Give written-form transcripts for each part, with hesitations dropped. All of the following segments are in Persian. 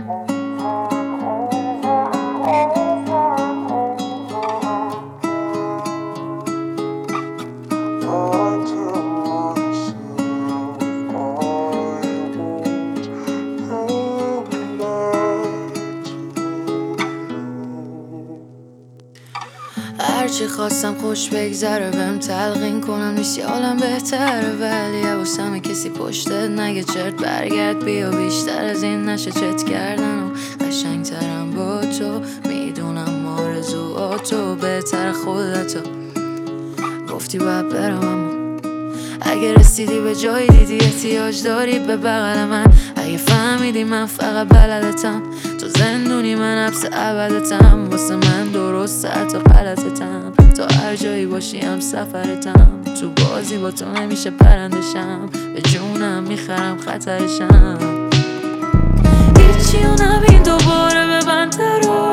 هرچی خواستم خوش بگذره بهم تلقین کنم نیست یه عالم بهتره، ولی حواسم کسی پشتت نگه چرت برگرد بیا، بیشتر از این نشه چت کردن و قشنگترم با تو، میدونم آرزوهاتو بهتر خودتو گفتی باید برم، اما اگه رسیدی به جایی دیدی احتیاج داری به بغل من، اگه فهمیدی من فقط بلدتم، تو زندونی من حبس ابدتم، واسه من درسته حتی غلطتم، تا هر جایی باشی هم سفرتم، تو بازی با تو نمیشه پرندشم، به جونم میخرم خطرشم، هیچی رو نبین دوباره ببند رو،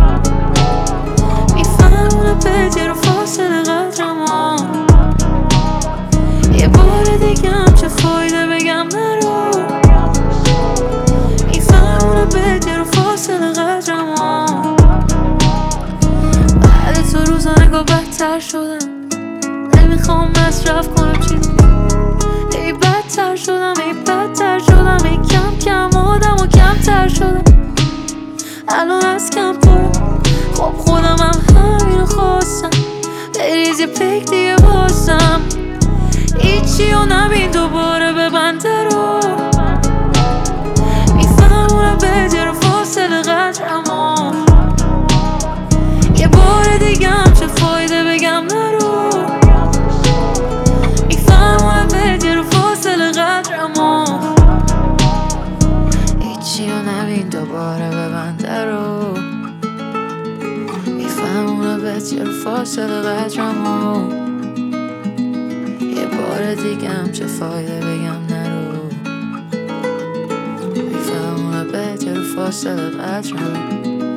میفهمونه بدی رو فاصله قدرمو، یه بار دیگه هم چه فایده بگم نرو، میفهمونه بدی رو فاصله قدرمو، بعد تو روزا نگاه بدتر شدم، نمیخوام مصرف کنم چیزی، ای بدتر شدم ای بدتر شدم، ای کم کم آدم و کمتر شدم، الان از کم پرم، خب خودم هم همینو خواستم، بریز یه پک دیگه بازم، هیچی رو نبین دوباره ببند رو، میفهمونه بدی رو فاصله قدرمو، یه بار دیگه هم چه فایده بگم نرو، میفهمونه بدی رو فاصله قدرمو، هیچی رو نبین دوباره ببند رو، میفهمونه بدی رو فاصله قدرمو، یه بار دیگه هم چه فایده بگم نرو، میفهمونه بدی رو فاصله قدرمو.